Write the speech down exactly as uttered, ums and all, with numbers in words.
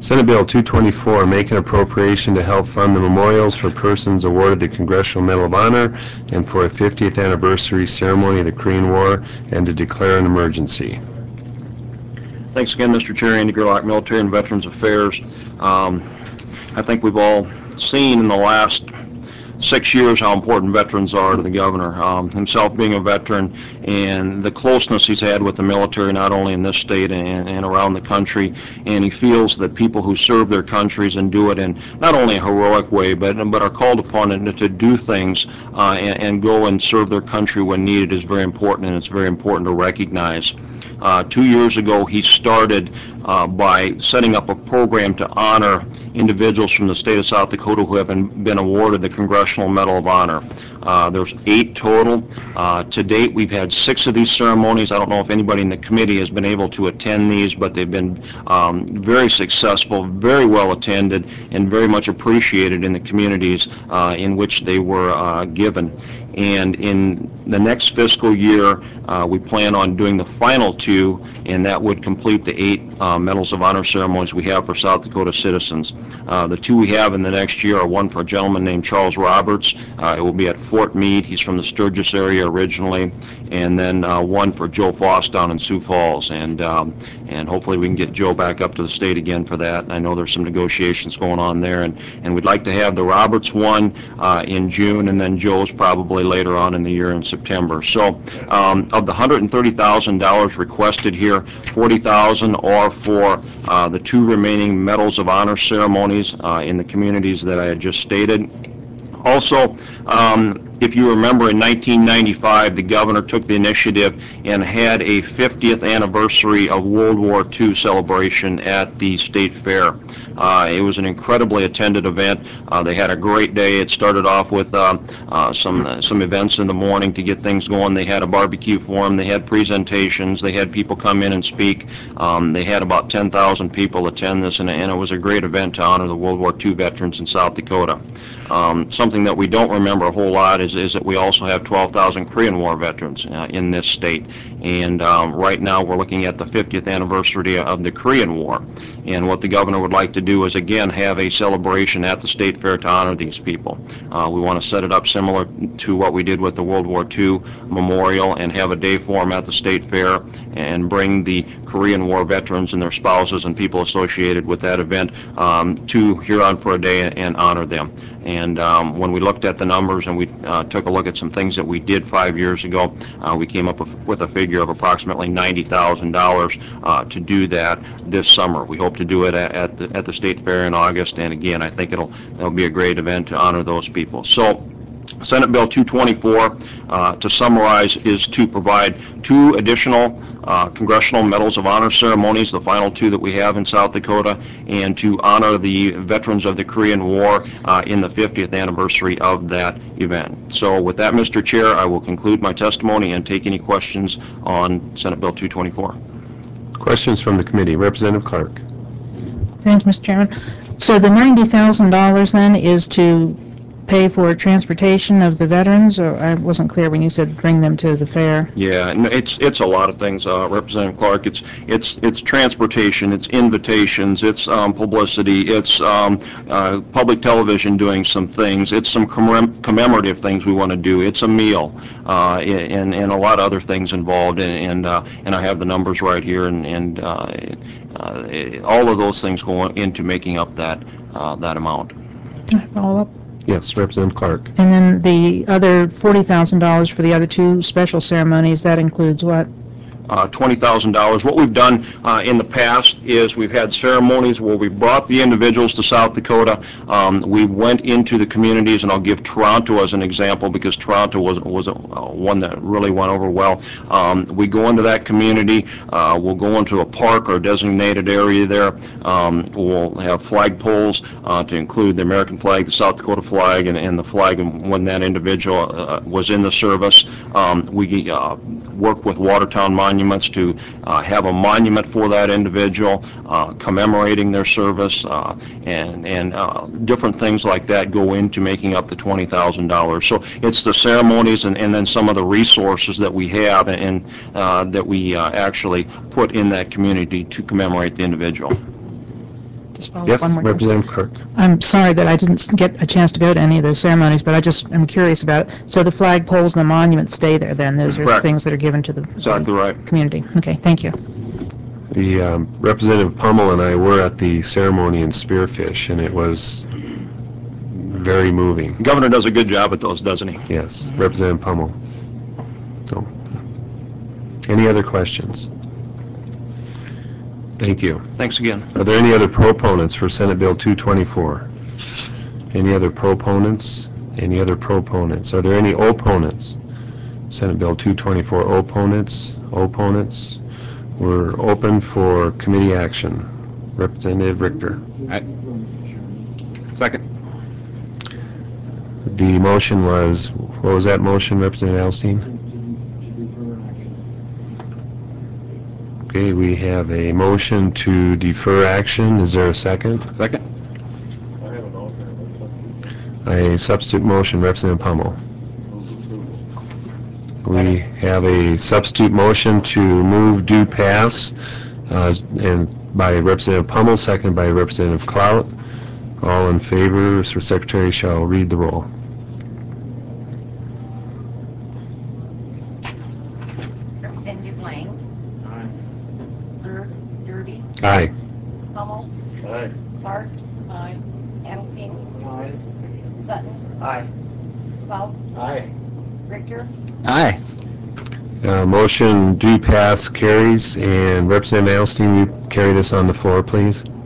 Senate Bill two twenty-four, make an appropriation to help fund the memorials for persons awarded the Congressional Medal of Honor and for a fiftieth anniversary ceremony of the Korean War, and to declare an emergency. Thanks again, Mister Chair. Andy Gerlach, Military and Veterans Affairs. Um, I think we've all seen in the last six years how important veterans are to the governor, um, himself being a veteran, and the closeness he's had with the military, not only in this state and, and around the country. And he feels that people who serve their countries and do it in not only a heroic way, but but are called upon to, to do things uh, and, and go and serve their country when needed is very important, and it's very important to recognize. Uh, two years ago, he started uh, by setting up a program to honor individuals from the state of South Dakota who have been, been awarded the Congressional Medal of Honor. Uh, there's eight total. Uh, to date, we've had six of these ceremonies. I don't know if anybody in the committee has been able to attend these, but they've been um, very successful, very well attended, and very much appreciated in the communities uh, in which they were uh, given. And in the next fiscal year, uh, we plan on doing the final two, and that would complete the eight uh, Medals of Honor ceremonies we have for South Dakota citizens. Uh, the two we have in the next year are one for a gentleman named Charles Roberts. Uh, it will be at Fort Meade. He's from the Sturgis area originally. And then uh, one for Joe Foss down in Sioux Falls. And um, and hopefully we can get Joe back up to the state again for that. And I know there's some negotiations going on there. And, and we'd like to have the Roberts one uh, in June, and then Joe's probably later on in the year in September. So um, of the one hundred thirty thousand dollars requested here, forty thousand dollars are for uh, the two remaining Medals of Honor ceremonies uh, in the communities that I had just stated. Also, um, if you remember, in nineteen ninety-five, the governor took the initiative and had a fiftieth anniversary of World War Two celebration at the State Fair. Uh, it was an incredibly attended event. Uh, they had a great day. It started off with uh, uh, some uh, some events in the morning to get things going. They had a barbecue for them. They had presentations. They had people come in and speak. Um, they had about ten thousand people attend this, and, and it was a great event to honor the World War Two veterans in South Dakota. Um, something that we don't remember a whole lot is, is that we also have twelve thousand Korean War veterans uh, in this state. And um, right now we're looking at the fiftieth anniversary of the Korean War. And what the governor would like to do is, again, have a celebration at the State Fair to honor these people. Uh, we want to set it up similar to what we did with the World War Two Memorial and have a day for them at the State Fair and bring the Korean War veterans and their spouses and people associated with that event um, to Huron for a day and honor them. And um, when we looked at the numbers and we uh, took a look at some things that we did five years ago, uh, we came up with a figure of approximately ninety thousand dollars uh, to do that this summer. We hope to do it at, at, the, at the State Fair in August, and again, I think it'll, it'll be a great event to honor those people. So, Senate Bill two twenty-four, uh, to summarize, is to provide two additional uh, Congressional Medals of Honor ceremonies, the final two that we have in South Dakota, and to honor the veterans of the Korean War uh, in the fiftieth anniversary of that event. So with that, Mister Chair, I will conclude my testimony and take any questions on Senate Bill two twenty-four. Questions from the committee. Representative Clark. Thanks, Mister Chairman. So the ninety thousand dollars then is to pay for transportation of the veterans, or I wasn't clear when you said bring them to the fair? Yeah, no, it's it's a lot of things, uh, Representative Clark. It's it's it's transportation, it's invitations, it's um, publicity, it's um, uh, public television doing some things, it's some commem commemorative things we want to do, it's a meal, uh, and and a lot of other things involved, and and, uh, and I have the numbers right here, and and uh, uh, all of those things go into making up that uh, that amount. Can I follow up? Yes, Representative Clark. And then the other forty thousand dollars for the other two special ceremonies, that includes what? Uh, twenty thousand dollars. What we've done uh, in the past is we've had ceremonies where we brought the individuals to South Dakota. Um, we went into the communities, and I'll give Toronto as an example because Toronto was was a, uh, one that really went over well. Um, we go into that community. Uh, we'll go into a park or designated area there. Um, we'll have flag poles uh, to include the American flag, the South Dakota flag, and, and the flag when that individual uh, was in the service. Um, we uh, work with Watertown Monuments to uh, have a monument for that individual, uh, commemorating their service, uh, and, and uh, different things like that go into making up the twenty thousand dollars. So it's the ceremonies and, and then some of the resources that we have and uh, that we uh, actually put in that community to commemorate the individual. just follow Yes, up one more question? Representative Clark. I'm sorry that I didn't s- get a chance to go to any of those ceremonies, but I just am curious about it. So the flag poles and the monuments stay there then? Those are Correct. things that are given to the Exactly right. community? Okay, thank you. The um, Representative Pummel and I were at the ceremony in Spearfish, and it was very moving. The governor does a good job at those, doesn't he? Yes, Representative Pummel. So, any other questions? Thank you. Thanks again. Are there any other proponents for Senate Bill two twenty-four? Any other proponents? Any other proponents? Are there any opponents? Senate Bill two twenty-four opponents? Opponents? We're open for committee action. Representative Richter. Second. The motion was, what was that motion, Representative Alstein? Okay, we have a motion to defer action. Is there a second? Second. A substitute motion, Representative Pummel. We have a substitute motion to move due pass, uh, and by Representative Pummel, seconded by Representative Clout. All in favor, Sir Secretary shall read the roll. Representative Lang. Aye. Byrd. Derby. Aye. Hummel. Aye. Clark. Aye. Adelstein. Aye. Sutton. Aye. Clout. Aye. Richter. Aye. Uh, motion due pass carries, and Representative Alstein, you carry this on the floor, please.